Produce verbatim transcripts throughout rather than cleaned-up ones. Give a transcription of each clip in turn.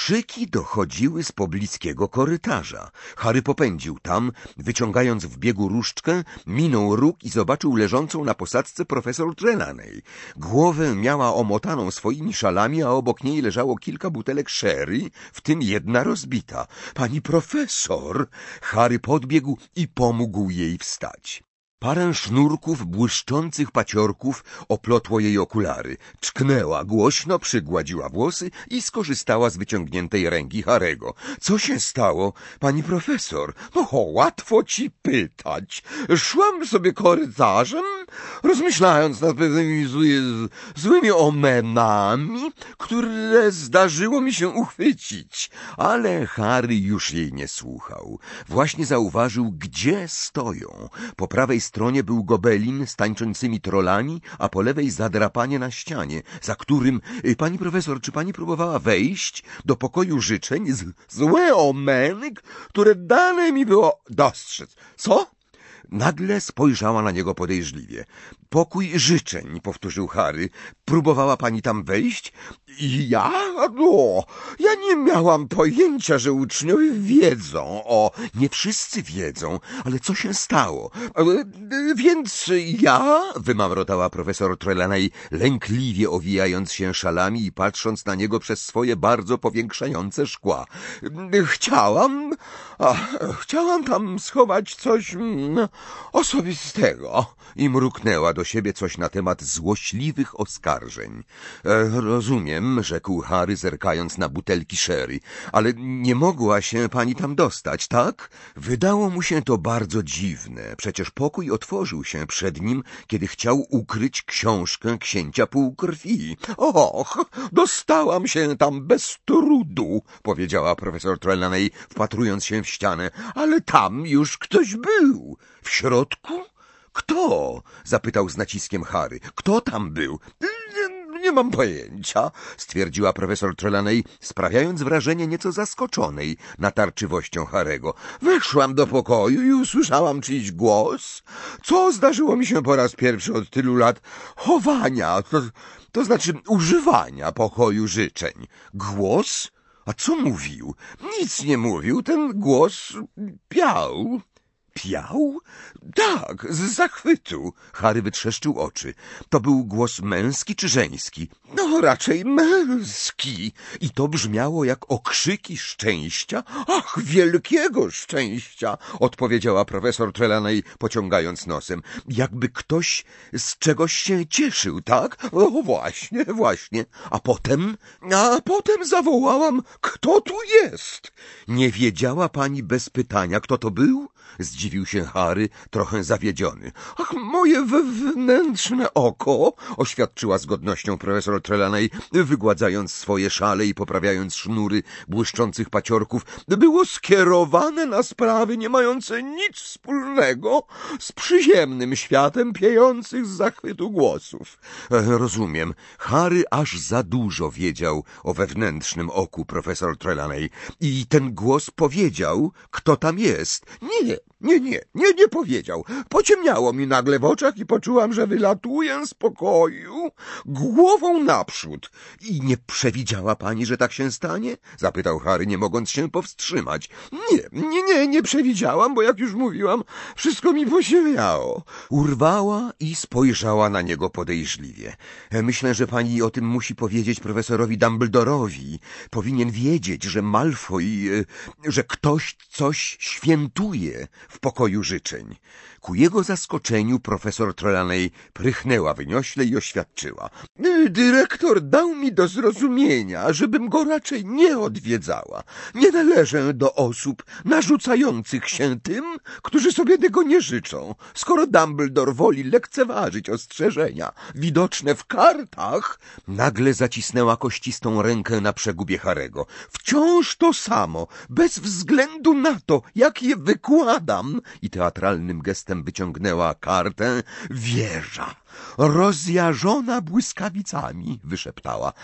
Krzyki dochodziły z pobliskiego korytarza. Harry popędził tam, wyciągając w biegu różdżkę, minął róg i zobaczył leżącą na posadzce profesor Trelawney. Głowę miała omotaną swoimi szalami, a obok niej leżało kilka butelek sherry, w tym jedna rozbita. Pani profesor! Harry podbiegł i pomógł jej wstać. Parę sznurków błyszczących paciorków oplotło jej okulary. Czknęła głośno, przygładziła włosy i skorzystała z wyciągniętej ręki Harego. Co się stało, pani profesor? No, łatwo ci pytać. Szłam sobie korytarzem, rozmyślając nad pewnymi zły, złymi omenami, które zdarzyło mi się uchwycić. Ale Harry już jej nie słuchał. Właśnie zauważył, gdzie stoją. Po prawej stronie był gobelin z tańczącymi trollami, a po lewej zadrapanie na ścianie, za którym... Pani profesor, czy pani próbowała wejść do pokoju życzeń? Z, złe omeny, które dane mi było dostrzec. Co? Nagle spojrzała na niego podejrzliwie. Pokój życzeń, powtórzył Harry. Próbowała pani tam wejść? Ja? No, ja nie miałam pojęcia, że uczniowie wiedzą. O, nie wszyscy wiedzą, ale co się stało? Więc ja, wymamrotała profesor Trelawney, lękliwie owijając się szalami i patrząc na niego przez swoje bardzo powiększające szkła. Chciałam, a, chciałam tam schować coś mm, osobistego. I mruknęła do siebie coś na temat złośliwych oskarżeń. E, rozumiem, rzekł Harry, zerkając na butelki sherry, ale nie mogła się pani tam dostać, tak? Wydało mu się to bardzo dziwne. Przecież pokój otworzył się przed nim, kiedy chciał ukryć książkę księcia półkrwi. Och, dostałam się tam bez trudu, powiedziała profesor Trelawney, wpatrując się w ścianę, ale tam już ktoś był. W środku? Kto? Zapytał z naciskiem Harry. Kto tam był? Nie, nie mam pojęcia, stwierdziła profesor Trelawney, sprawiając wrażenie nieco zaskoczonej natarczywością Harego. Weszłam do pokoju i usłyszałam czyjś głos, co zdarzyło mi się po raz pierwszy od tylu lat chowania, to, to znaczy używania pokoju życzeń. Głos? A co mówił? Nic nie mówił, ten głos piał. Piał? Tak, z zachwytu. Harry wytrzeszczył oczy. To był głos męski czy żeński? No, raczej męski. I to brzmiało jak okrzyki szczęścia. Ach, wielkiego szczęścia, odpowiedziała profesor Trelawney, pociągając nosem. Jakby ktoś z czegoś się cieszył, tak? O, właśnie, właśnie. A potem? A potem zawołałam, kto tu jest? Nie wiedziała pani bez pytania, kto to był? Zdziwił się Harry, trochę zawiedziony. Ach, moje wewnętrzne oko, oświadczyła z godnością profesor Trelawney, wygładzając swoje szale i poprawiając sznury błyszczących paciorków, było skierowane na sprawy nie mające nic wspólnego z przyziemnym światem piejących z zachwytu głosów. E, rozumiem. Harry aż za dużo wiedział o wewnętrznym oku profesor Trelawney i ten głos powiedział, kto tam jest. Nie, nie, nie, nie, nie powiedział. Pociemniało mi nagle w oczach i poczułam, że wylatuję z pokoju głową naprzód. I nie przewidziała pani, że tak się stanie? Zapytał Harry, nie mogąc się powstrzymać. Nie, nie, nie, nie przewidziałam, bo jak już mówiłam, wszystko mi posiemiało. Urwała i spojrzała na niego podejrzliwie. Myślę, że pani o tym musi powiedzieć profesorowi Dumbledorowi. Powinien wiedzieć, że Malfoy, że ktoś coś świętuje w pokoju życzeń. Ku jego zaskoczeniu profesor Trelawney prychnęła wyniośle i oświadczyła. Dyrektor dał mi do zrozumienia, żebym go raczej nie odwiedzała. Nie należę do osób narzucających się tym, którzy sobie tego nie życzą. Skoro Dumbledore woli lekceważyć ostrzeżenia widoczne w kartach, nagle zacisnęła kościstą rękę na przegubie Harego. Wciąż to samo, bez względu na to, jak je wykładam. mam i teatralnym gestem wyciągnęła kartę. Wieża, rozjażona błyskawicami, wyszeptała.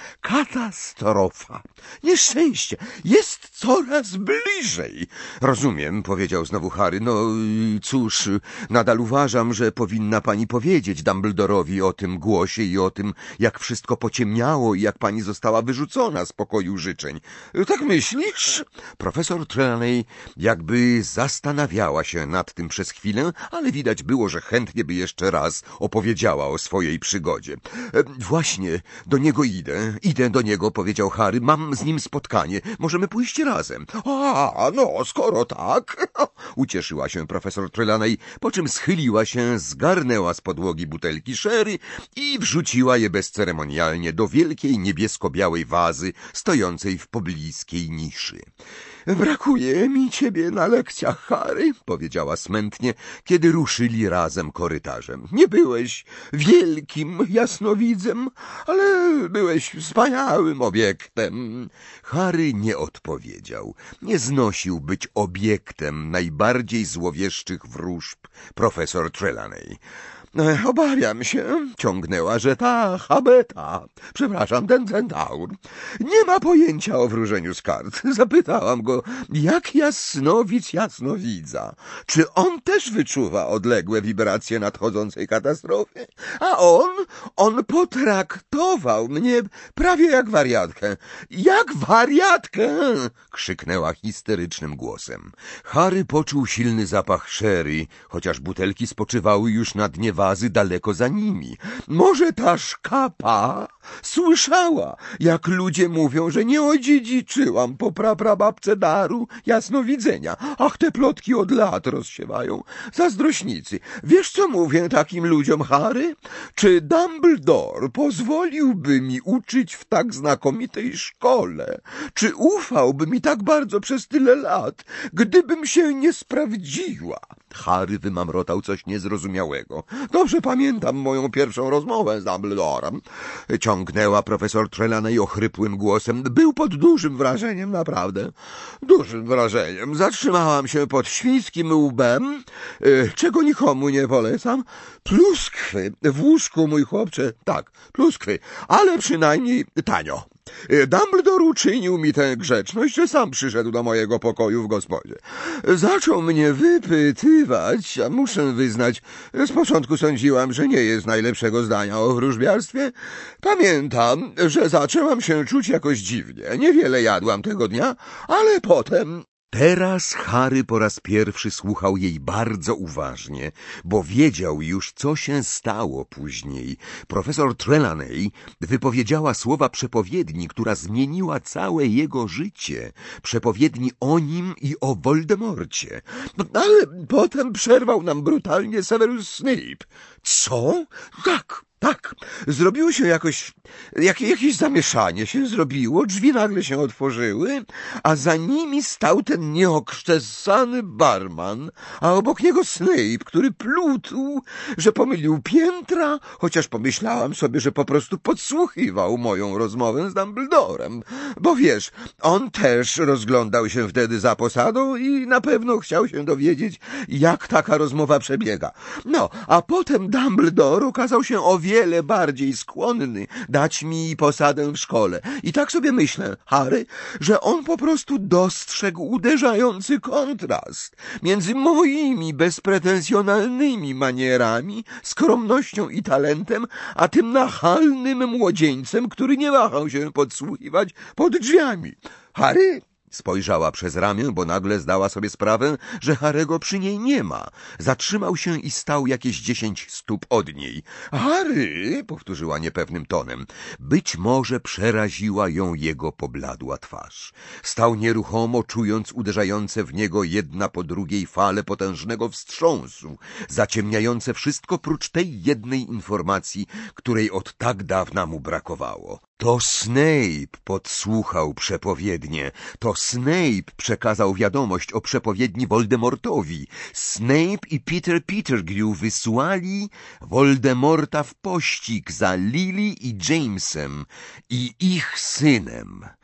Katastrofa, nieszczęście, jest coraz bliżej. Rozumiem, powiedział znowu Harry. No cóż, nadal uważam, że powinna pani powiedzieć Dumbledorowi o tym głosie i o tym, jak wszystko pociemniało i jak pani została wyrzucona z pokoju życzeń. Tak myślisz? Profesor Trelawney jakby zastanawiała się nad tym przez chwilę, ale widać było, że chętnie by jeszcze raz opowiedziała o swojej przygodzie. E, właśnie, do niego idę. Idę do niego, powiedział Harry. Mam z nim spotkanie. Możemy pójść razem. A, no, skoro tak. Ucieszyła się profesor Trelawney, po czym schyliła się, zgarnęła z podłogi butelki sherry i wrzuciła je bezceremonialnie do wielkiej niebiesko-białej wazy stojącej w pobliskiej niszy. Brakuje mi ciebie na lekcjach, Harry, powiedziała smętnie, kiedy ruszyli razem korytarzem. Nie byłeś wielkim jasnowidzem, ale byłeś wspaniałym obiektem. Harry nie odpowiedział. Nie znosił być obiektem najbardziej złowieszczych wróżb profesor Trelawney. Obawiam się, ciągnęła, że ta habeta, przepraszam, ten centaur, nie ma pojęcia o wróżeniu z kart. Zapytałam go, jak jasnowic jasnowidza, czy on też wyczuwa odległe wibracje nadchodzącej katastrofy? A on, on potraktował mnie prawie jak wariatkę. Jak wariatkę! Krzyknęła histerycznym głosem. Harry poczuł silny zapach sherry, chociaż butelki spoczywały już na dnie wazy daleko za nimi. Może ta szkapa słyszała, jak ludzie mówią, że nie odziedziczyłam po praprababce daru jasnowidzenia. Ach, te plotki od lat rozsiewają zazdrośnicy. Wiesz, co mówię takim ludziom, Harry? Czy Dumbledore pozwoliłby mi uczyć w tak znakomitej szkole? Czy ufałby mi tak bardzo przez tyle lat, gdybym się nie sprawdziła? Harry wymamrotał coś niezrozumiałego. Dobrze pamiętam moją pierwszą rozmowę z Dumbledorem. Ciągnęła profesor Trelawney ochrypłym głosem. Był pod dużym wrażeniem, naprawdę. Dużym wrażeniem. Zatrzymałam się pod świńskim łbem, czego nikomu nie polecam. Pluskwy w łóżku, mój chłopcze. Tak, pluskwy, ale przynajmniej tanio. Dumbledore uczynił mi tę grzeczność, że sam przyszedł do mojego pokoju w gospodzie. Zaczął mnie wypytywać, a muszę wyznać, z początku sądziłam, że nie jest najlepszego zdania o wróżbiarstwie. Pamiętam, że zaczęłam się czuć jakoś dziwnie. Niewiele jadłam tego dnia, ale potem... Teraz Harry po raz pierwszy słuchał jej bardzo uważnie, bo wiedział już, co się stało później. Profesor Trelawney wypowiedziała słowa przepowiedni, która zmieniła całe jego życie. Przepowiedni o nim i o Voldemorcie. Ale potem przerwał nam brutalnie Severus Snape. Co? Tak. Tak, zrobiło się jakoś, jak, jakieś zamieszanie się zrobiło, drzwi nagle się otworzyły, a za nimi stał ten nieokrzesany barman, a obok niego Snape, który plutł, że pomylił piętra, chociaż pomyślałam sobie, że po prostu podsłuchiwał moją rozmowę z Dumbledorem, bo wiesz, on też rozglądał się wtedy za posadą i na pewno chciał się dowiedzieć, jak taka rozmowa przebiega. No, a potem Dumbledore okazał się o wiele bardziej skłonny dać mi posadę w szkole. I tak sobie myślę, Harry, że on po prostu dostrzegł uderzający kontrast między moimi bezpretensjonalnymi manierami, skromnością i talentem, a tym nachalnym młodzieńcem, który nie wahał się podsłuchiwać pod drzwiami. Harry? Spojrzała przez ramię, bo nagle zdała sobie sprawę, że Harry'ego przy niej nie ma. Zatrzymał się i stał jakieś dziesięć stóp od niej. Harry, powtórzyła niepewnym tonem. Być może przeraziła ją jego pobladła twarz. Stał nieruchomo, czując uderzające w niego jedna po drugiej fale potężnego wstrząsu, zaciemniające wszystko prócz tej jednej informacji, której od tak dawna mu brakowało. To Snape podsłuchał przepowiednię. To Snape przekazał wiadomość o przepowiedni Voldemortowi. Snape i Peter Pettigrew wysłali Voldemorta w pościg za Lily i Jamesem i ich synem.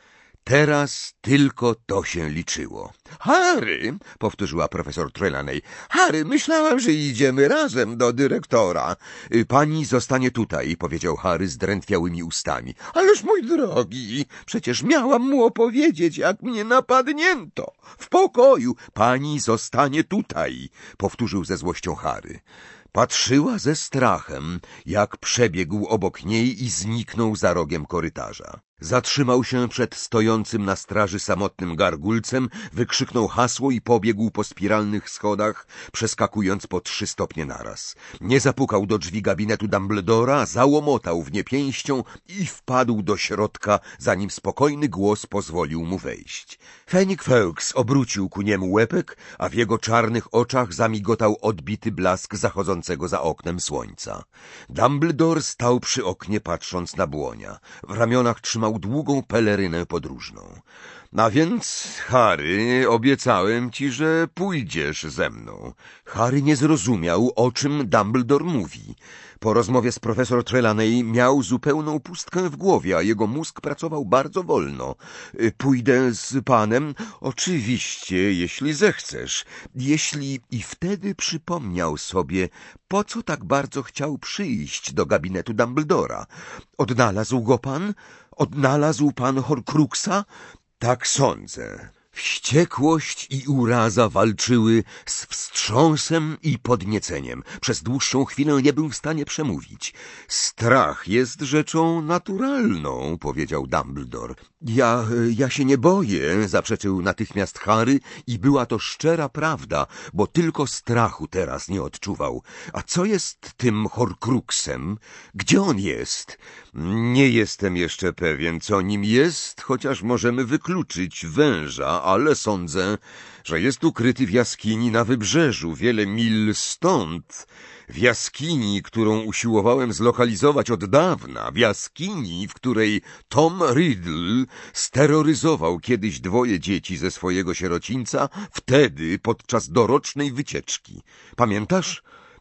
Teraz tylko to się liczyło. Harry, powtórzyła profesor Trelawney. Harry, myślałam, że idziemy razem do dyrektora. Pani zostanie tutaj, powiedział Harry zdrętwiałymi ustami. Ależ mój drogi, przecież miałam mu opowiedzieć, jak mnie napadnięto. W pokoju. Pani zostanie tutaj, powtórzył ze złością Harry. Patrzyła ze strachem, jak przebiegł obok niej i zniknął za rogiem korytarza. Zatrzymał się przed stojącym na straży samotnym gargulcem, wykrzyknął hasło i pobiegł po spiralnych schodach, przeskakując po trzy stopnie naraz. Nie zapukał do drzwi gabinetu Dumbledora, załomotał w nie pięścią i wpadł do środka, zanim spokojny głos pozwolił mu wejść. Fenwick Fawkes obrócił ku niemu łepek, a w jego czarnych oczach zamigotał odbity blask zachodzącego za oknem słońca. Dumbledore stał przy oknie, patrząc na błonia. W ramionach trzymał długą pelerynę podróżną. A więc, Harry, obiecałem ci, że pójdziesz ze mną. Harry nie zrozumiał, o czym Dumbledore mówi. Po rozmowie z profesor Trelawney miał zupełną pustkę w głowie, a jego mózg pracował bardzo wolno. Pójdę z panem? Oczywiście, jeśli zechcesz. Jeśli... I wtedy przypomniał sobie, po co tak bardzo chciał przyjść do gabinetu Dumbledora. Odnalazł go pan? Odnalazł pan Horcruxa? Tak sądzę. Wściekłość i uraza walczyły z wstrząsem i podnieceniem. Przez dłuższą chwilę nie był w stanie przemówić. Strach jest rzeczą naturalną, powiedział Dumbledore. Ja, ja się nie boję, zaprzeczył natychmiast Harry i była to szczera prawda, bo tylko strachu teraz nie odczuwał. A co jest tym Horcruxem? Gdzie on jest? Nie jestem jeszcze pewien, co nim jest, chociaż możemy wykluczyć węża, ale sądzę, że jest ukryty w jaskini na wybrzeżu, wiele mil stąd. W jaskini, którą usiłowałem zlokalizować od dawna, w jaskini, w której Tom Riddle steroryzował kiedyś dwoje dzieci ze swojego sierocińca, wtedy podczas dorocznej wycieczki. Pamiętasz?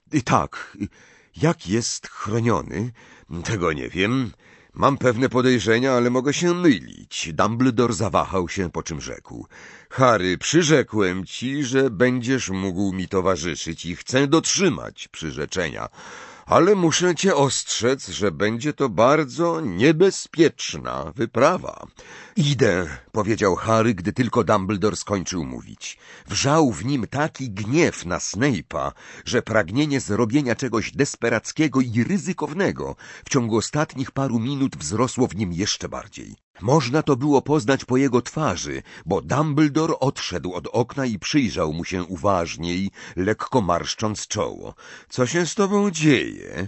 Tak. Jak jest chroniony? Tego nie wiem. Mam pewne podejrzenia, ale mogę się mylić. Dumbledore zawahał się, po czym rzekł. Harry, przyrzekłem ci, że będziesz mógł mi towarzyszyć i chcę dotrzymać przyrzeczenia. Ale muszę cię ostrzec, że będzie to bardzo niebezpieczna wyprawa. Idę, powiedział Harry, gdy tylko Dumbledore skończył mówić. Wrzał w nim taki gniew na Snape'a, że pragnienie zrobienia czegoś desperackiego i ryzykownego w ciągu ostatnich paru minut wzrosło w nim jeszcze bardziej. Można to było poznać po jego twarzy, bo Dumbledore odszedł od okna i przyjrzał mu się uważniej, lekko marszcząc czoło. Co się z tobą dzieje?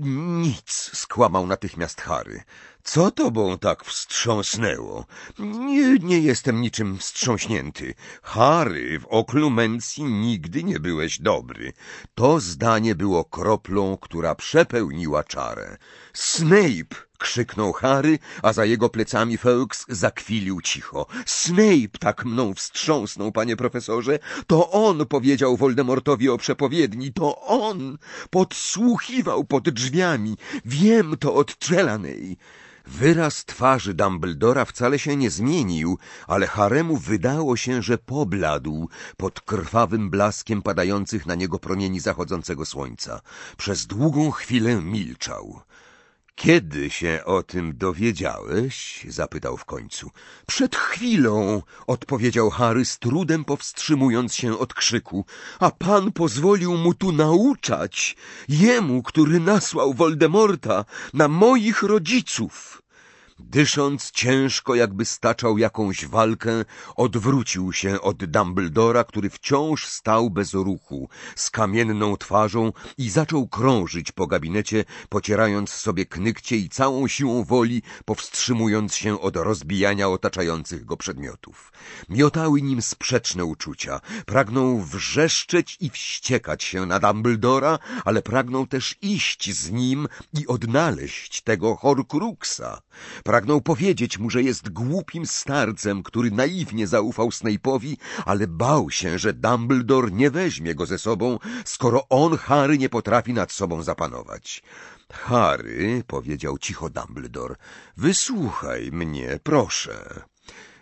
Nic, skłamał natychmiast Harry. Co tobą tak wstrząsnęło? Nie, nie jestem niczym wstrząśnięty. Harry, w oklumencji nigdy nie byłeś dobry. To zdanie było kroplą, która przepełniła czarę. Snape! Krzyknął Harry, a za jego plecami Fawkes zakwilił cicho. Snape tak mną wstrząsnął, panie profesorze. To on powiedział Voldemortowi o przepowiedni. To on podsłuchiwał pod drzwiami. Wiem to od Trelawney. Wyraz twarzy Dumbledora wcale się nie zmienił, ale Haremu wydało się, że pobladł pod krwawym blaskiem padających na niego promieni zachodzącego słońca. Przez długą chwilę milczał. Kiedy się o tym dowiedziałeś? Zapytał w końcu. Przed chwilą, odpowiedział Harry, z trudem powstrzymując się od krzyku. A pan pozwolił mu tu nauczać, jemu, który nasłał Voldemorta na moich rodziców. Dysząc ciężko, jakby staczał jakąś walkę, odwrócił się od Dumbledora, który wciąż stał bez ruchu, z kamienną twarzą i zaczął krążyć po gabinecie, pocierając sobie knykcie i całą siłą woli powstrzymując się od rozbijania otaczających go przedmiotów. Miotały nim sprzeczne uczucia. Pragnął wrzeszczeć i wściekać się na Dumbledora, ale pragnął też iść z nim i odnaleźć tego Horcruxa. Pragnął powiedzieć mu, że jest głupim starcem, który naiwnie zaufał Snape'owi, ale bał się, że Dumbledore nie weźmie go ze sobą, skoro on, Harry, nie potrafi nad sobą zapanować. Harry, powiedział cicho Dumbledore, wysłuchaj mnie, proszę.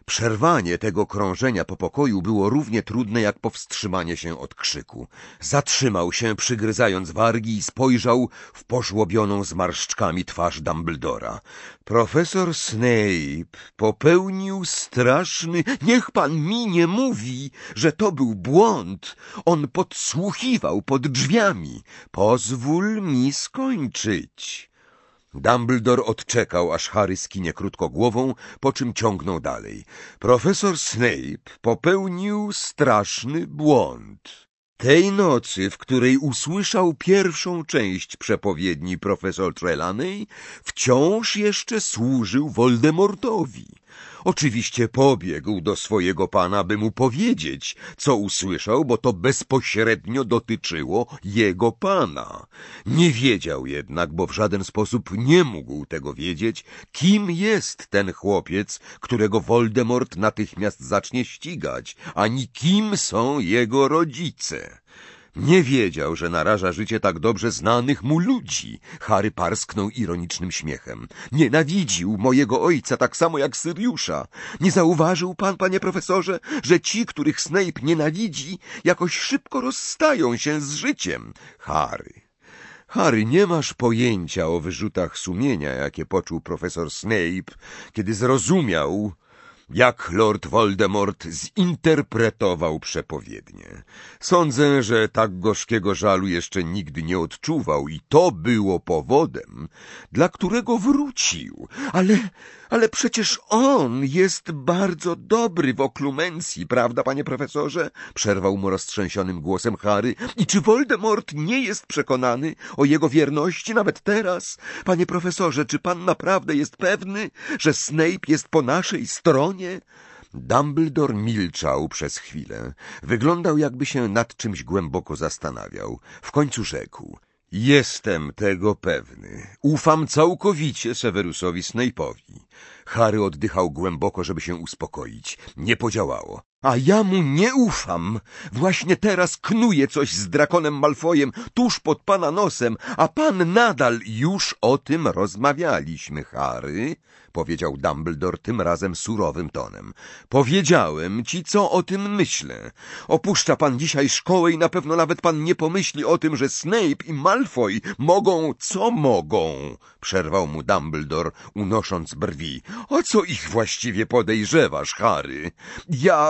Przerwanie tego krążenia po pokoju było równie trudne jak powstrzymanie się od krzyku. Zatrzymał się, przygryzając wargi, i spojrzał w pożłobioną zmarszczkami twarz Dumbledora. Profesor Snape popełnił straszny... Niech pan mi nie mówi, że to był błąd. On podsłuchiwał pod drzwiami. Pozwól mi skończyć. Dumbledore odczekał, aż Harry skinie krótko głową, po czym ciągnął dalej. Profesor Snape popełnił straszny błąd. Tej nocy, w której usłyszał pierwszą część przepowiedni profesor Trelawney, wciąż jeszcze służył Voldemortowi. Oczywiście pobiegł do swojego pana, by mu powiedzieć, co usłyszał, bo to bezpośrednio dotyczyło jego pana. Nie wiedział jednak, bo w żaden sposób nie mógł tego wiedzieć, kim jest ten chłopiec, którego Voldemort natychmiast zacznie ścigać, ani kim są jego rodzice. Nie wiedział, że naraża życie tak dobrze znanych mu ludzi. Harry parsknął ironicznym śmiechem. Nienawidził mojego ojca tak samo jak Syriusza. Nie zauważył pan, panie profesorze, że ci, których Snape nienawidzi, jakoś szybko rozstają się z życiem? Harry... Harry, nie masz pojęcia o wyrzutach sumienia, jakie poczuł profesor Snape, kiedy zrozumiał, jak Lord Voldemort zinterpretował przepowiednię. Sądzę, że tak gorzkiego żalu jeszcze nigdy nie odczuwał i to było powodem, dla którego wrócił. Ale, ale przecież on jest bardzo dobry w oklumencji, prawda, panie profesorze? Przerwał mu roztrzęsionym głosem Harry. I czy Voldemort nie jest przekonany o jego wierności nawet teraz? Panie profesorze, czy pan naprawdę jest pewny, że Snape jest po naszej stronie? Dumbledore milczał przez chwilę. Wyglądał, jakby się nad czymś głęboko zastanawiał. W końcu rzekł. Jestem tego pewny. Ufam całkowicie Severusowi Snape'owi. Harry oddychał głęboko, żeby się uspokoić. Nie podziałało. A ja mu nie ufam. Właśnie teraz knuje coś z Draconem Malfoyem tuż pod pana nosem, a pan nadal... Już o tym rozmawialiśmy, Harry, powiedział Dumbledore tym razem surowym tonem. Powiedziałem ci, co o tym myślę. Opuszcza pan dzisiaj szkołę i na pewno nawet pan nie pomyśli o tym, że Snape i Malfoy mogą... Co mogą? Przerwał mu Dumbledore, unosząc brwi. O co ich właściwie podejrzewasz, Harry? Ja...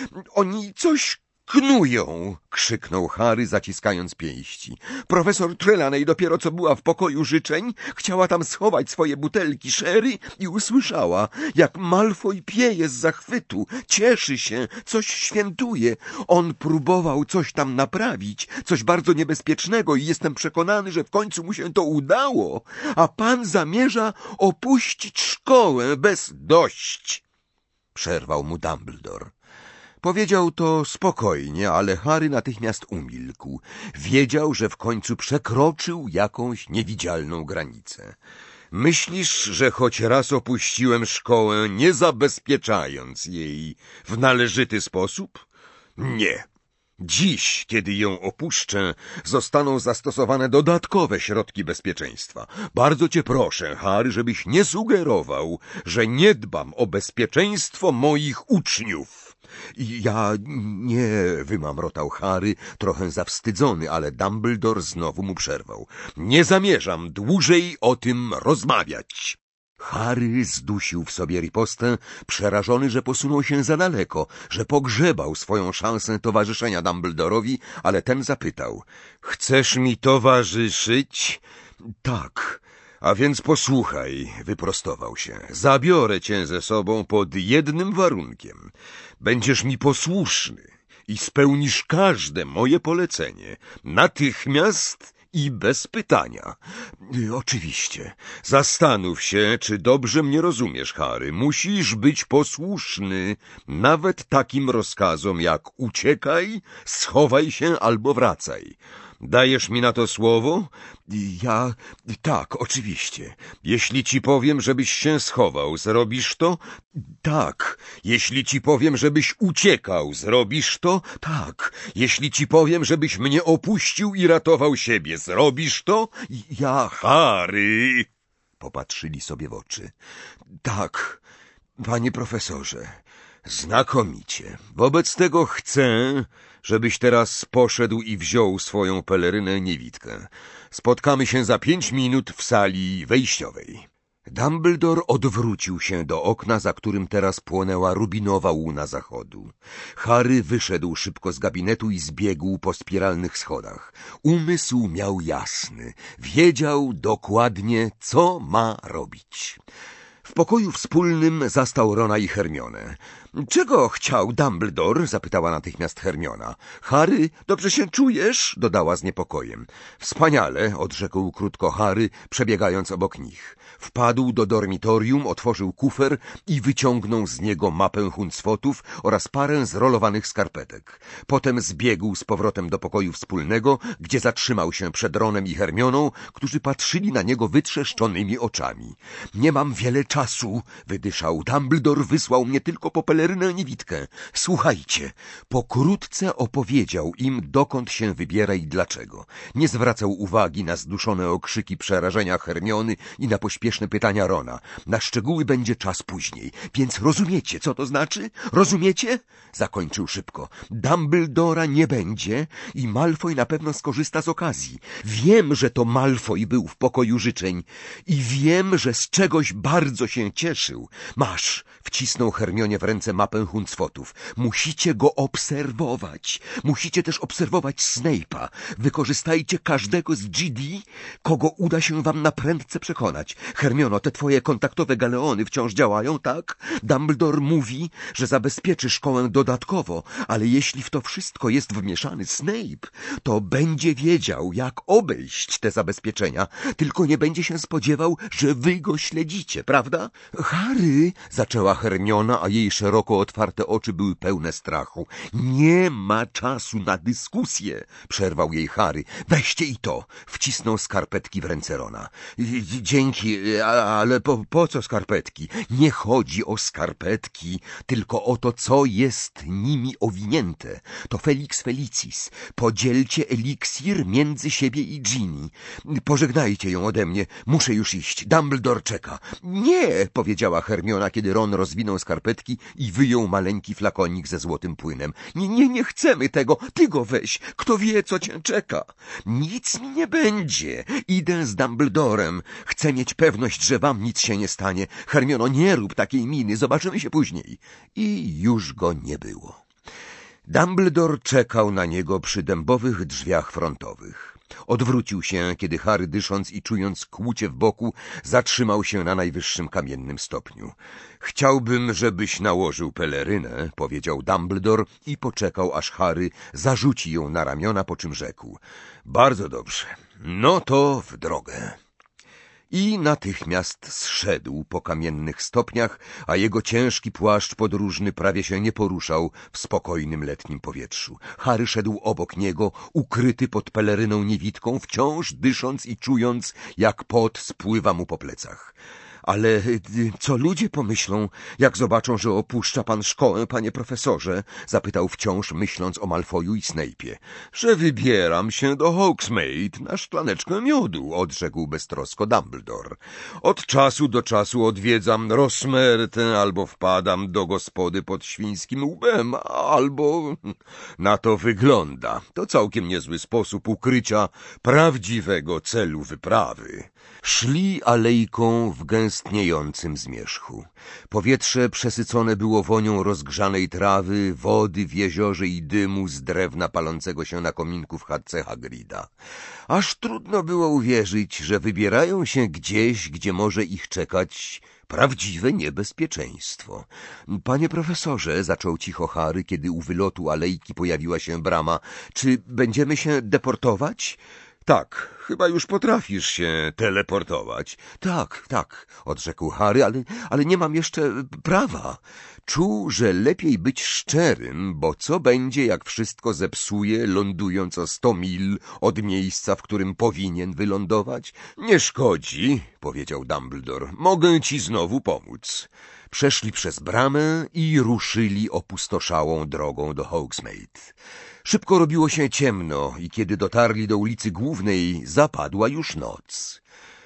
Oni coś knują! Krzyknął Harry, zaciskając pięści. Profesor Trelawney dopiero co była w pokoju życzeń, chciała tam schować swoje butelki sherry i usłyszała, jak Malfoy pieje z zachwytu, cieszy się, coś świętuje. On próbował coś tam naprawić, coś bardzo niebezpiecznego i jestem przekonany, że w końcu mu się to udało, a pan zamierza opuścić szkołę bez... Dość! Przerwał mu Dumbledore. Powiedział to spokojnie, ale Harry natychmiast umilkł. Wiedział, że w końcu przekroczył jakąś niewidzialną granicę. Myślisz, że choć raz opuściłem szkołę, nie zabezpieczając jej w należyty sposób? Nie. Dziś, kiedy ją opuszczę, zostaną zastosowane dodatkowe środki bezpieczeństwa. Bardzo cię proszę, Harry, żebyś nie sugerował, że nie dbam o bezpieczeństwo moich uczniów. Ja nie, wymamrotał Harry, trochę zawstydzony, ale Dumbledore znowu mu przerwał. Nie zamierzam dłużej o tym rozmawiać. Harry zdusił w sobie ripostę, przerażony, że posunął się za daleko, że pogrzebał swoją szansę towarzyszenia Dumbledorowi, ale ten zapytał. Chcesz mi towarzyszyć? Tak. A więc posłuchaj, wyprostował się. Zabiorę cię ze sobą pod jednym warunkiem. Będziesz mi posłuszny i spełnisz każde moje polecenie. Natychmiast i bez pytania. Oczywiście. Zastanów się, czy dobrze mnie rozumiesz, Harry. Musisz być posłuszny nawet takim rozkazom jak uciekaj, schowaj się albo wracaj. Dajesz mi na to słowo? Ja... Tak, oczywiście. Jeśli ci powiem, żebyś się schował, zrobisz to? Tak. Jeśli ci powiem, żebyś uciekał, zrobisz to? Tak. Jeśli ci powiem, żebyś mnie opuścił i ratował siebie, zrobisz to? Ja... Harry! Popatrzyli sobie w oczy. Tak, panie profesorze. Znakomicie. Wobec tego chcę, żebyś teraz poszedł i wziął swoją pelerynę niewidkę. Spotkamy się za pięć minut w sali wejściowej. Dumbledore odwrócił się do okna, za którym teraz płonęła rubinowa łuna zachodu. Harry wyszedł szybko z gabinetu i zbiegł po spiralnych schodach. Umysł miał jasny. Wiedział dokładnie, co ma robić. W pokoju wspólnym zastał Rona i Hermionę. Czego chciał Dumbledore? Zapytała natychmiast Hermiona. Harry, dobrze się czujesz? Dodała z niepokojem. Wspaniale, odrzekł krótko Harry, przebiegając obok nich. Wpadł do dormitorium, otworzył kufer i wyciągnął z niego mapę Huncwotów oraz parę zrolowanych skarpetek. Potem zbiegł z powrotem do pokoju wspólnego, gdzie zatrzymał się przed Ronem i Hermioną, którzy patrzyli na niego wytrzeszczonymi oczami. Nie mam wiele czasu, wydyszał. Dumbledore wysłał mnie tylko po pelerynę niewidkę. Słuchajcie, pokrótce opowiedział im, dokąd się wybiera i dlaczego. Nie zwracał uwagi na zduszone okrzyki przerażenia Hermiony i na pośpieszne pytania Rona. Na szczegóły będzie czas później, więc rozumiecie, co to znaczy? Rozumiecie? Zakończył szybko. Dumbledora nie będzie i Malfoy na pewno skorzysta z okazji. Wiem, że to Malfoy był w pokoju życzeń i wiem, że z czegoś bardzo się cieszył. Masz, wcisnął Hermionie w ręce mapę Huncwotów. Musicie go obserwować. Musicie też obserwować Snape'a. Wykorzystajcie każdego z G D, kogo uda się wam na prędce przekonać. Hermiono, te twoje kontaktowe galeony wciąż działają, tak? Dumbledore mówi, że zabezpieczy szkołę dodatkowo, ale jeśli w to wszystko jest wmieszany Snape, to będzie wiedział, jak obejść te zabezpieczenia, tylko nie będzie się spodziewał, że wy go śledzicie, prawda? Harry, zaczęła Hermiona, a jej szeroko otwarte oczy były pełne strachu. Nie ma czasu na dyskusję, przerwał jej Harry. Weźcie i to, wcisnął skarpetki w ręce Rona. Dzięki, ale po, po co skarpetki? Nie chodzi o skarpetki, tylko o to, co jest nimi owinięte. To Felix Felicis. Podzielcie eliksir między siebie i Ginny. Pożegnajcie ją ode mnie. Muszę już iść. Dumbledore czeka. Nie, powiedziała Hermiona, kiedy Ron rozwinął skarpetki i wyjął maleńki flakonik ze złotym płynem. Nie, nie, nie chcemy tego. Ty go weź. Kto wie, co cię czeka. Nic mi nie będzie. Idę z Dumbledorem. Chcę mieć pewność, że wam nic się nie stanie. Hermiono, nie rób takiej miny. Zobaczymy się później. I już go nie było. Dumbledore czekał na niego przy dębowych drzwiach frontowych. Odwrócił się, kiedy Harry, dysząc i czując kłucie w boku, zatrzymał się na najwyższym kamiennym stopniu. Chciałbym, żebyś nałożył pelerynę, powiedział Dumbledore i poczekał, aż Harry zarzuci ją na ramiona, po czym rzekł. Bardzo dobrze. No to w drogę. I natychmiast zszedł po kamiennych stopniach, a jego ciężki płaszcz podróżny prawie się nie poruszał w spokojnym letnim powietrzu. Harry szedł obok niego, ukryty pod peleryną niewidką, wciąż dysząc i czując, jak pot spływa mu po plecach. Ale co ludzie pomyślą, jak zobaczą, że opuszcza pan szkołę, panie profesorze? Zapytał wciąż, myśląc o Malfoyu i Snape'ie. Że wybieram się do Hogsmeade na szklaneczkę miodu, odrzekł beztrosko Dumbledore. Od czasu do czasu odwiedzam Rosmertę, albo wpadam do gospody pod Świńskim Łbem, albo... Na to wygląda. To całkiem niezły sposób ukrycia prawdziwego celu wyprawy. Szli alejką w gęstniejącym zmierzchu. Powietrze przesycone było wonią rozgrzanej trawy, wody w jeziorze i dymu z drewna palącego się na kominku w chatce Hagrida. Aż trudno było uwierzyć, że wybierają się gdzieś, gdzie może ich czekać prawdziwe niebezpieczeństwo. Panie profesorze, zaczął cicho Harry, kiedy u wylotu alejki pojawiła się brama, czy będziemy się deportować? Tak, chyba już potrafisz się teleportować. Tak, tak, odrzekł Harry, ale, ale nie mam jeszcze prawa. Czuł, że lepiej być szczerym, bo co będzie, jak wszystko zepsuje, lądując o sto mil od miejsca, w którym powinien wylądować? Nie szkodzi, powiedział Dumbledore. Mogę ci znowu pomóc. Przeszli przez bramę i ruszyli opustoszałą drogą do Hogsmeade. Szybko robiło się ciemno i kiedy dotarli do ulicy Głównej, zapadła już noc.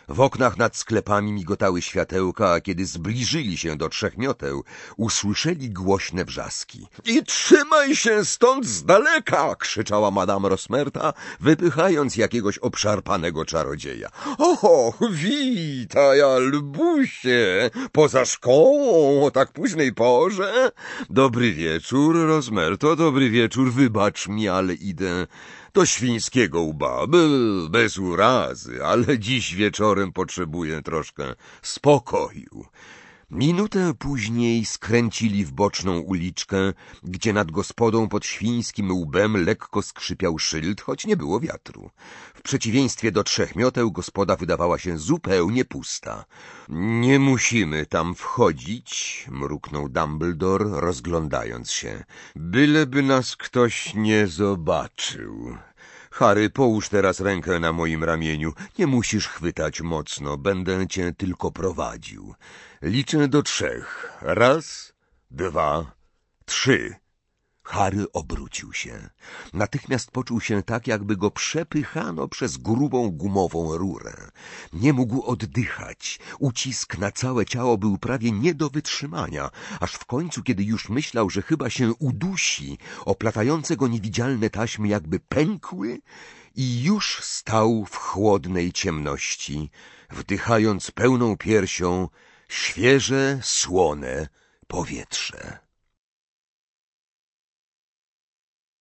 W oknach nad sklepami migotały światełka, a kiedy zbliżyli się do Trzechmioteł, usłyszeli głośne wrzaski. — I trzymaj się stąd z daleka! — krzyczała Madame Rosmerta, wypychając jakiegoś obszarpanego czarodzieja. — Och, witaj, Albusie! Poza szkołą o tak późnej porze? Dobry wieczór, Rosmerto, dobry wieczór. Wybacz mi, ale idę do świńskiego u baby, bez urazy, ale dziś wieczorem potrzebuję troszkę spokoju. Minutę później skręcili w boczną uliczkę, gdzie nad gospodą pod świńskim łbem lekko skrzypiał szyld, choć nie było wiatru. W przeciwieństwie do Trzechmioteł gospoda wydawała się zupełnie pusta. — Nie musimy tam wchodzić — mruknął Dumbledore, rozglądając się. — Byleby nas ktoś nie zobaczył. Harry, połóż teraz rękę na moim ramieniu. Nie musisz chwytać mocno, będę cię tylko prowadził. Liczę do trzech. Raz, dwa, trzy. Harry obrócił się. Natychmiast poczuł się tak, jakby go przepychano przez grubą gumową rurę. Nie mógł oddychać. Ucisk na całe ciało był prawie nie do wytrzymania, aż w końcu, kiedy już myślał, że chyba się udusi, oplatające go niewidzialne taśmy jakby pękły i już stał w chłodnej ciemności, wdychając pełną piersią świeże, słone powietrze.